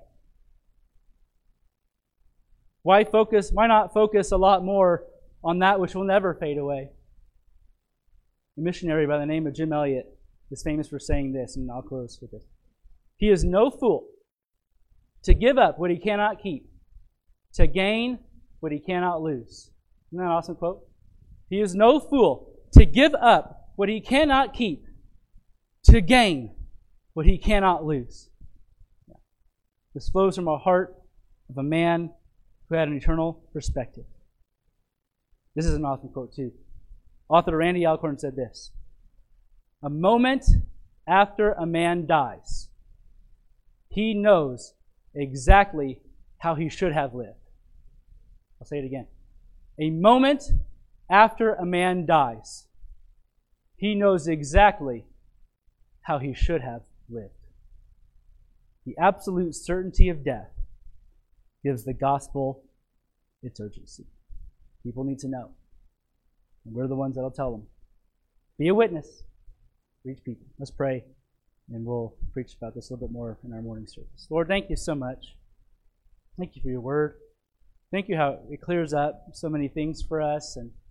Why not focus a lot more on that which will never fade away? A missionary by the name of Jim Elliot is famous for saying this, and I'll close with this. He is no fool to give up what he cannot keep, to gain what he cannot lose. Isn't that an awesome quote? He is no fool to give up what he cannot keep, to gain what he cannot lose. Yeah. This flows from a heart of a man who had an eternal perspective. This is an awesome quote too. Author Randy Alcorn said this: "A moment after a man dies, he knows exactly how he should have lived." I'll say it again. A moment after a man dies, he knows exactly how he should have lived. The absolute certainty of death gives the gospel its urgency. People need to know. And we're the ones that'll tell them. Be a witness. Reach people. Let's pray, and we'll preach about this a little bit more in our morning service. Lord, thank you so much. Thank you for your word. Thank you how it clears up so many things for us. And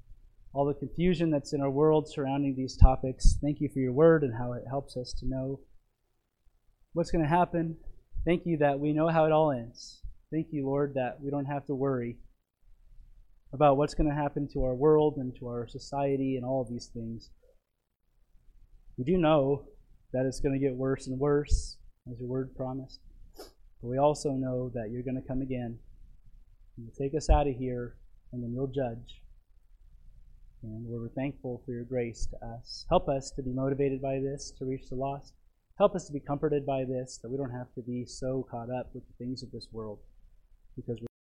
all the confusion that's in our world surrounding these topics. Thank you for your word and how it helps us to know what's going to happen. Thank you that we know how it all ends. Thank you, Lord, that we don't have to worry about what's going to happen to our world and to our society and all of these things. We do know that it's going to get worse and worse, as your word promised. But we also know that you're going to come again. You'll take us out of here, and then you'll judge. And we're thankful for your grace to us. Help us to be motivated by this, to reach the lost. Help us to be comforted by this, that we don't have to be so caught up with the things of this world, because